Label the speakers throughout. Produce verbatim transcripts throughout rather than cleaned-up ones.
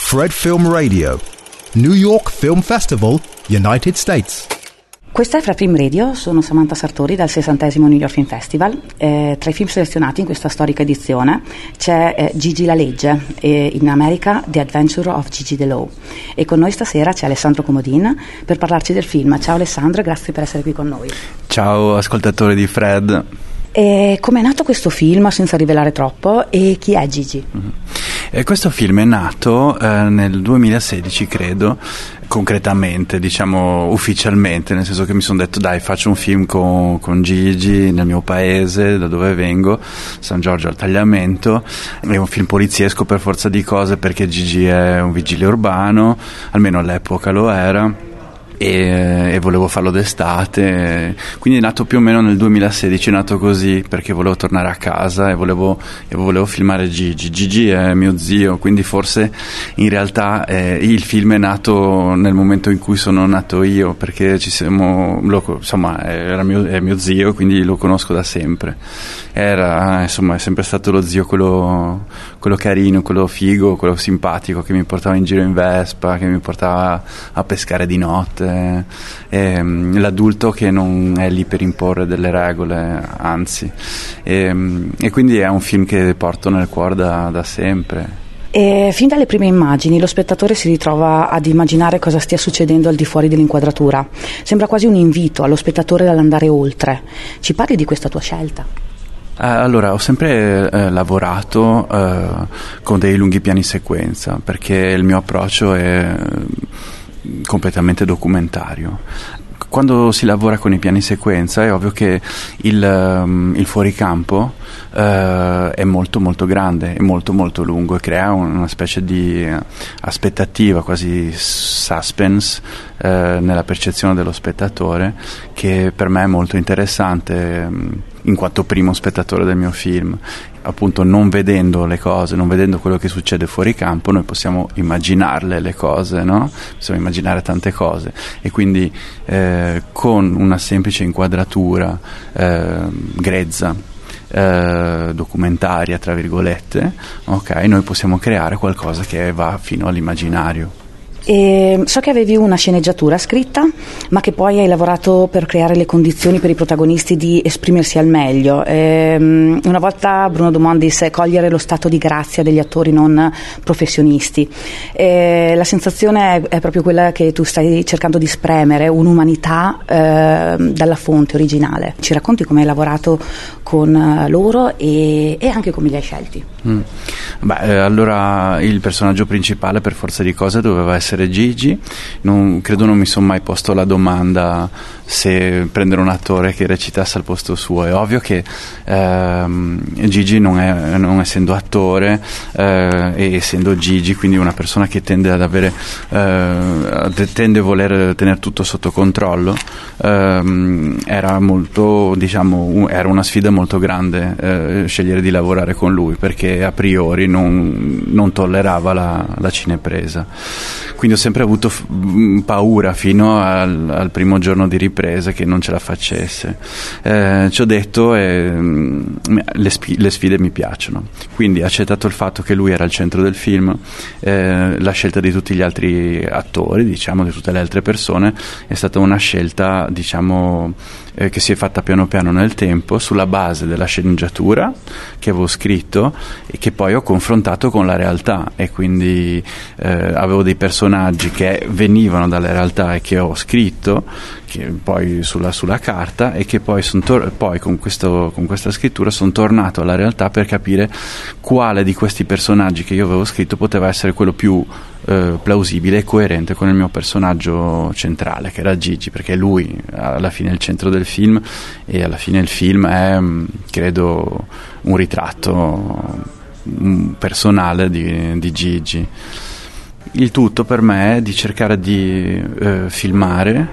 Speaker 1: Fred Film Radio, New York Film Festival, United States.
Speaker 2: Questa è Fred Film Radio, sono Samantha Sartori dal sessantesimo New York Film Festival. Eh, tra i film selezionati in questa storica edizione c'è eh, Gigi la legge e in America The Adventure of Gigi the Law. E con noi stasera c'è Alessandro Comodin per parlarci del film. Ciao Alessandro e grazie per essere qui con noi.
Speaker 3: Ciao ascoltatori di Fred.
Speaker 2: E come è nato questo film, senza rivelare troppo, e chi è Gigi?
Speaker 3: Mm-hmm. E questo film è nato eh, nel duemilasedici, credo, concretamente, diciamo ufficialmente, nel senso che mi sono detto dai, faccio un film con, con Gigi nel mio paese, da dove vengo, San Giorgio al Tagliamento. È un film poliziesco per forza di cose, perché Gigi è un vigile urbano, almeno all'epoca lo era. E, e volevo farlo d'estate, quindi è nato più o meno nel duemilasedici, è nato così perché volevo tornare a casa e volevo, e volevo filmare Gigi. Gigi è mio zio, quindi forse in realtà eh, il film è nato nel momento in cui sono nato io, perché ci siamo, lo, insomma era mio, è mio zio, quindi lo conosco da sempre. Era, insomma, è sempre stato lo zio quello, quello carino, quello figo, quello simpatico, che mi portava in giro in Vespa, che mi portava a pescare di notte. E, l'adulto che non è lì per imporre delle regole, anzi, e, e quindi è un film che porto nel cuore da, da sempre.
Speaker 2: E fin dalle prime immagini lo spettatore si ritrova ad immaginare cosa stia succedendo al di fuori dell'inquadratura. Sembra quasi un invito allo spettatore all'andare oltre. Ci parli di questa tua scelta?
Speaker 3: Eh, allora, ho sempre eh, lavorato eh, con dei lunghi piani sequenza, perché il mio approccio è completamente documentario. Quando si lavora con i piani sequenza è ovvio che il, um, il fuoricampo uh, è molto molto grande, è molto molto lungo e crea una specie di aspettativa, quasi suspense uh, nella percezione dello spettatore, che per me è molto interessante um, in quanto primo spettatore del mio film. Appunto, non vedendo le cose, non vedendo quello che succede fuori campo, noi possiamo immaginarle le cose, no? Possiamo immaginare tante cose, e quindi eh, con una semplice inquadratura eh, grezza, eh, documentaria tra virgolette, ok, noi possiamo creare qualcosa che va fino all'immaginario.
Speaker 2: E so che avevi una sceneggiatura scritta, ma che poi hai lavorato per creare le condizioni per i protagonisti di esprimersi al meglio. E, una volta Bruno Dumont disse cogliere lo stato di grazia degli attori non professionisti. E la sensazione è, è proprio quella che tu stai cercando di spremere, un'umanità eh, dalla fonte originale. Ci racconti come hai lavorato con loro e, e anche come li hai scelti?
Speaker 3: Mm. Beh, eh, allora il personaggio principale per forza di cose doveva essere Gigi. Non, credo non mi sono mai posto la domanda se prendere un attore che recitasse al posto suo. È ovvio che ehm, Gigi non, è, non essendo attore eh, e essendo Gigi, quindi una persona che tende ad avere eh, tende a voler tenere tutto sotto controllo, ehm, era molto, diciamo, era una sfida molto grande eh, scegliere di lavorare con lui, perché a priori non, non tollerava la, la cinepresa. Quindi ho sempre avuto f- paura fino al, al primo giorno di ripresa che non ce la facesse. Eh, ci ho detto eh, le, spi- le sfide mi piacciono, quindi accettato il fatto che lui era al centro del film, eh, la scelta di tutti gli altri attori, diciamo di tutte le altre persone, è stata una scelta, diciamo, eh, che si è fatta piano piano nel tempo sulla base della sceneggiatura che avevo scritto e che poi ho confrontato con la realtà, e quindi eh, avevo dei personaggi che venivano dalla realtà e che ho scritto, che poi sulla, sulla carta, e che poi, son tor- poi con, questo, con questa scrittura sono tornato alla realtà per capire quale di questi personaggi che io avevo scritto poteva essere quello più eh, plausibile e coerente con il mio personaggio centrale, che era Gigi, perché lui alla fine è il centro del film, e alla fine il film è, credo, un ritratto personale di, di Gigi. Il tutto per me è di cercare di eh, filmare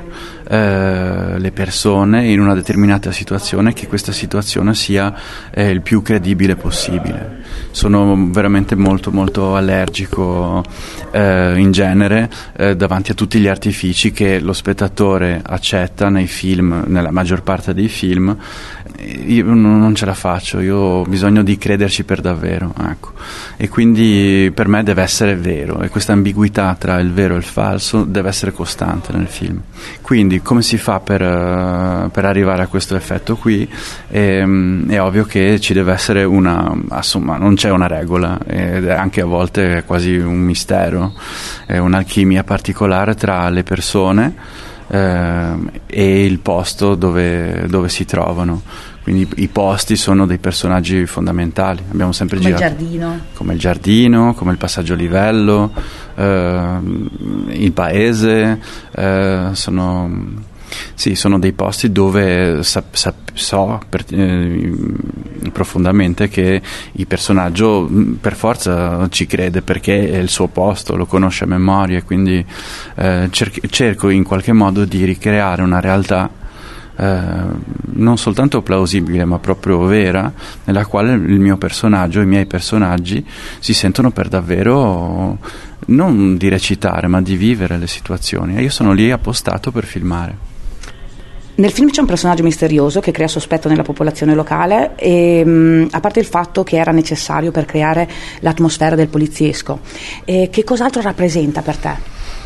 Speaker 3: eh, le persone in una determinata situazione, che questa situazione sia eh, il più credibile possibile. Sono veramente molto molto allergico eh, in genere eh, davanti a tutti gli artifici che lo spettatore accetta nei film, nella maggior parte dei film. Io non ce la faccio, io ho bisogno di crederci per davvero, ecco. E quindi per me deve essere vero, e questa ambiguità tra il vero e il falso deve essere costante nel film. Quindi come si fa per, uh, per arrivare a questo effetto qui? E, um, è ovvio che ci deve essere una, insomma, non c'è una regola, ed è anche a volte quasi un mistero, è un'alchimia particolare tra le persone Eh, e il posto dove, dove si trovano. Quindi i posti sono dei personaggi fondamentali. Abbiamo sempre
Speaker 2: come
Speaker 3: girato
Speaker 2: il giardino,
Speaker 3: come il giardino, come il passaggio a livello, eh, il paese, eh, sono sì, sono dei posti dove sa, sa, so per, eh, profondamente che il personaggio per forza ci crede, perché è il suo posto, lo conosce a memoria, quindi eh, cer- cerco in qualche modo di ricreare una realtà eh, non soltanto plausibile ma proprio vera, nella quale il mio personaggio, i miei personaggi si sentono per davvero non di recitare ma di vivere le situazioni, e io sono lì appostato per filmare.
Speaker 2: Nel film c'è un personaggio misterioso che crea sospetto nella popolazione locale e mh, a parte il fatto che era necessario per creare l'atmosfera del poliziesco, e che cos'altro rappresenta per te?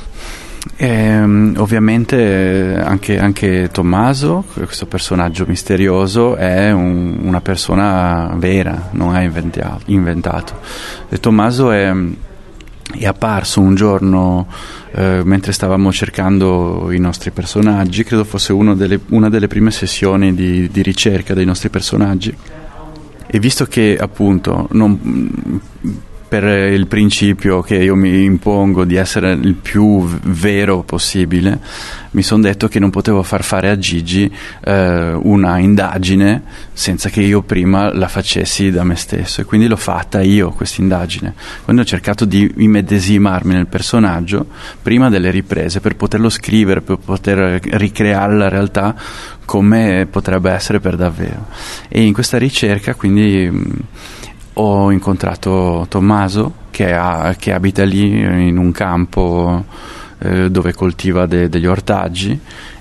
Speaker 3: Eh, ovviamente anche, anche Tommaso, questo personaggio misterioso, è un, una persona vera, non è inventato, inventato. E Tommaso è, è apparso un giorno eh, mentre stavamo cercando i nostri personaggi, credo fosse uno delle, una delle prime sessioni di, di ricerca dei nostri personaggi, e visto che appunto non, per il principio che io mi impongo di essere il più vero possibile, mi sono detto che non potevo far fare a Gigi eh, una indagine senza che io prima la facessi da me stesso, e quindi l'ho fatta io questa indagine. Quindi ho cercato di immedesimarmi nel personaggio prima delle riprese, per poterlo scrivere, per poter ricreare la realtà come potrebbe essere per davvero. E in questa ricerca quindi mh, ho incontrato Tommaso che, ha, che abita lì in un campo eh, dove coltiva de, degli ortaggi,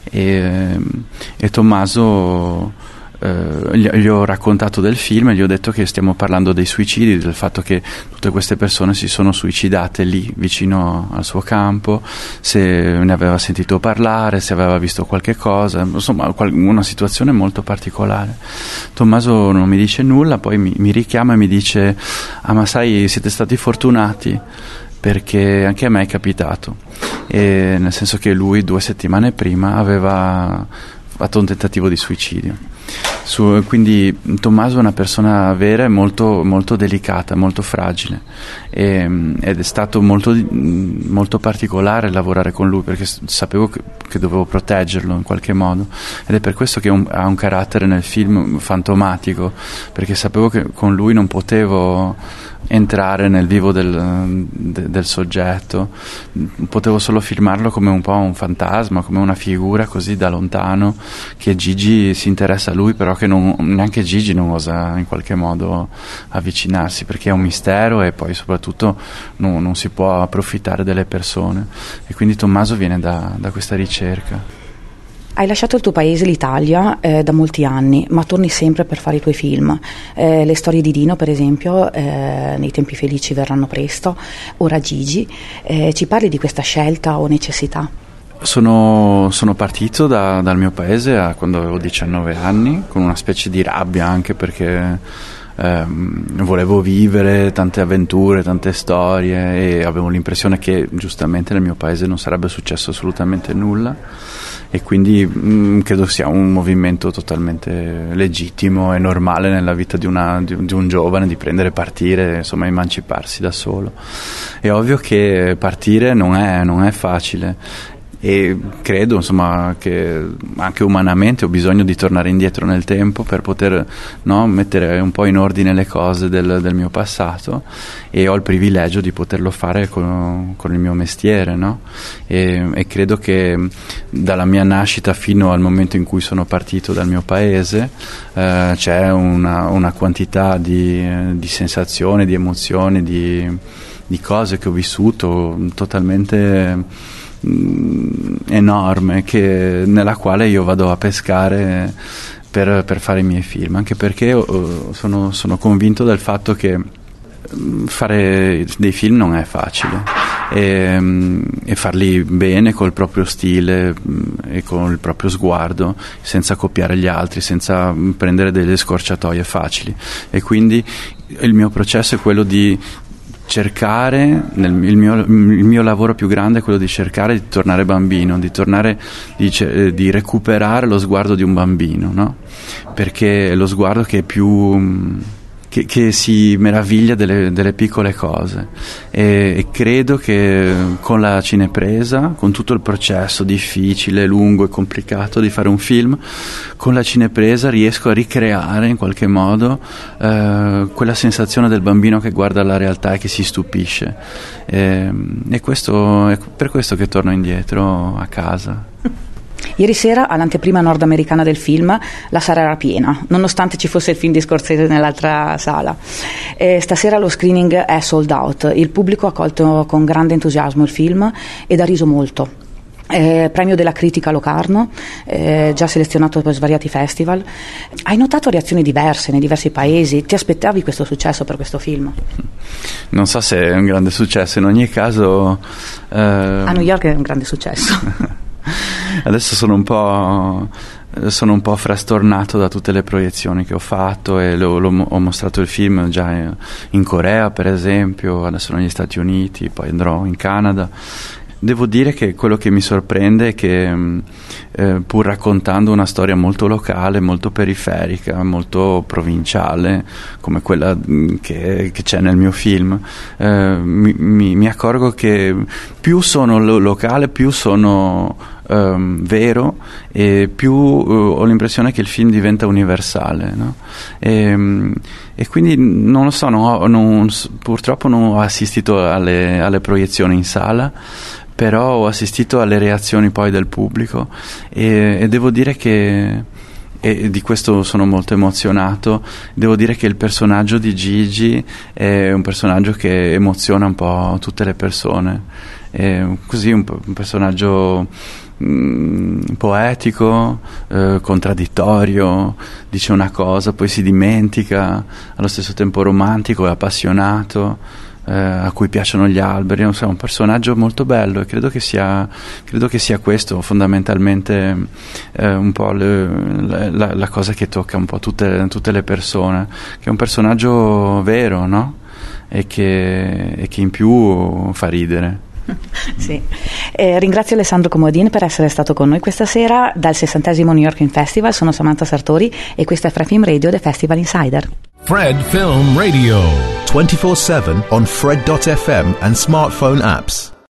Speaker 3: e, e Tommaso eh, gli, gli ho raccontato del film e gli ho detto che stiamo parlando dei suicidi, del fatto che tutte queste persone si sono suicidate lì vicino al suo campo, se ne aveva sentito parlare, se aveva visto qualche cosa, insomma una situazione molto particolare. Tommaso non mi dice nulla, poi mi, mi richiama e mi dice: ah, ma sai, siete stati fortunati, perché anche a me è capitato, e nel senso che lui due settimane prima aveva fatto un tentativo di suicidio. Su, quindi Tommaso è una persona vera e molto, molto delicata, molto fragile, e, ed è stato molto, molto particolare lavorare con lui, perché sapevo che, che dovevo proteggerlo in qualche modo, ed è per questo che un, ha un carattere nel film fantomatico, perché sapevo che con lui non potevo entrare nel vivo del, de, del soggetto, potevo solo filmarlo come un po' un fantasma, come una figura così da lontano, che Gigi si interessa a lui, però che non, neanche Gigi non osa in qualche modo avvicinarsi, perché è un mistero, e poi soprattutto no, non si può approfittare delle persone, e quindi Tommaso viene da, da questa ricerca.
Speaker 2: Hai lasciato il tuo paese, l'Italia, eh, da molti anni, ma torni sempre per fare i tuoi film. Eh, le storie di Dino, per esempio, eh, nei tempi felici verranno presto, ora Gigi. Eh, ci parli di questa scelta o necessità?
Speaker 3: Sono, sono partito da, dal mio paese a, quando avevo diciannove anni, con una specie di rabbia, anche perché ehm, volevo vivere tante avventure, tante storie, e avevo l'impressione che giustamente nel mio paese non sarebbe successo assolutamente nulla, e quindi mh, credo sia un movimento totalmente legittimo e normale nella vita di, una, di, un, di un giovane, di prendere, partire, insomma emanciparsi da solo. È ovvio che partire non è, non è facile, e credo insomma che anche umanamente ho bisogno di tornare indietro nel tempo per poter, no, mettere un po' in ordine le cose del, del mio passato, e ho il privilegio di poterlo fare con, con il mio mestiere, no? e, e credo che dalla mia nascita fino al momento in cui sono partito dal mio paese eh, c'è una, una quantità di, di sensazioni, di emozioni, di, di cose che ho vissuto totalmente enorme, che, nella quale io vado a pescare per, per fare i miei film, anche perché uh, sono, sono convinto del fatto che fare dei film non è facile, e, e farli bene col proprio stile e con il proprio sguardo, senza copiare gli altri, senza prendere delle scorciatoie facili. E quindi il mio processo è quello di cercare, nel, il, mio, il mio lavoro più grande è quello di cercare di tornare bambino, di tornare, di, di recuperare lo sguardo di un bambino, no? Perché è lo sguardo che è più, che, che si meraviglia delle, delle piccole cose, e, e credo che con la cinepresa, con tutto il processo difficile, lungo e complicato di fare un film, con la cinepresa riesco a ricreare in qualche modo eh, quella sensazione del bambino che guarda la realtà e che si stupisce, e, e questo è per questo che torno indietro a casa.
Speaker 2: Ieri sera, all'anteprima nordamericana del film, la sala era piena, nonostante ci fosse il film di Scorsese nell'altra sala. E stasera lo screening è sold out, il pubblico ha accolto con grande entusiasmo il film ed ha riso molto. Eh, premio della critica Locarno, eh, già selezionato per svariati festival. Hai notato reazioni diverse nei diversi paesi? Ti aspettavi questo successo per questo film?
Speaker 3: Non so se è un grande successo, in ogni caso eh...
Speaker 2: a New York è un grande successo.
Speaker 3: Adesso sono un po' sono un po' frastornato da tutte le proiezioni che ho fatto, e lo, lo, ho mostrato il film già in Corea, per esempio, adesso negli Stati Uniti, poi andrò in Canada. Devo dire che quello che mi sorprende è che eh, pur raccontando una storia molto locale, molto periferica, molto provinciale, come quella che, che c'è nel mio film, eh, mi, mi, mi accorgo che più sono lo- locale, più sono Um, vero, e più uh, ho l'impressione che il film diventa universale, no? E, um, e quindi non lo so, non ho, non, purtroppo non ho assistito alle, alle proiezioni in sala, però ho assistito alle reazioni poi del pubblico, e, e devo dire che, e di questo sono molto emozionato, devo dire che il personaggio di Gigi è un personaggio che emoziona un po' tutte le persone, è così un, un personaggio mh, poetico, eh, contraddittorio, dice una cosa poi si dimentica, allo stesso tempo romantico e appassionato, eh, a cui piacciono gli alberi. Non so, è un personaggio molto bello, e credo che sia credo che sia questo fondamentalmente eh, un po' le, la, la cosa che tocca un po' tutte, tutte le persone, che è un personaggio vero, no? E che, e che in più fa ridere.
Speaker 2: Sì. Eh, ringrazio Alessandro Comodin per essere stato con noi questa sera dal sessantesimo New York Film Festival. Sono Samantha Sartori e questa è Fred Film Radio, The Festival Insider.
Speaker 1: Fred Film Radio twenty-four seven on Fred dot f m and smartphone apps.